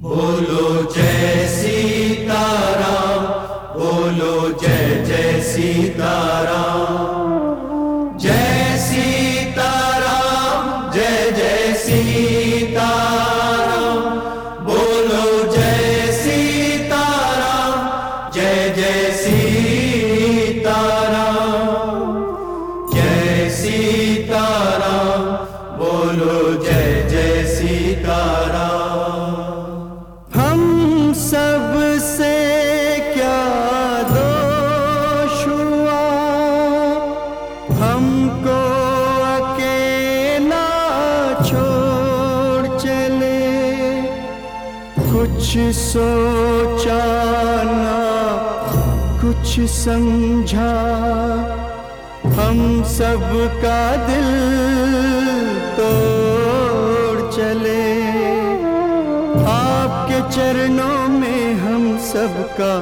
बोलो जय सीताराम, बोलो जय जय सीताराम। जय सीताराम, जय जय सीताराम। बोलो जय सीताराम, जय जय सीताराम। जय सीताराम, बोलो जय जय सीताराम। हम सब से क्या दोष हुआ, हमको अकेला छोड़ चले। कुछ सोचा ना कुछ समझा, हम सब का दिल तोड़ चले। आपके चरणों में हम सबका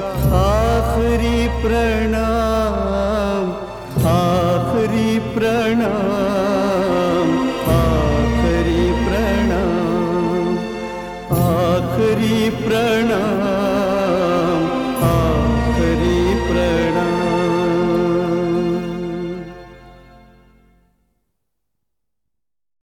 आखिरी प्रणाम, आखिरी प्रणाम।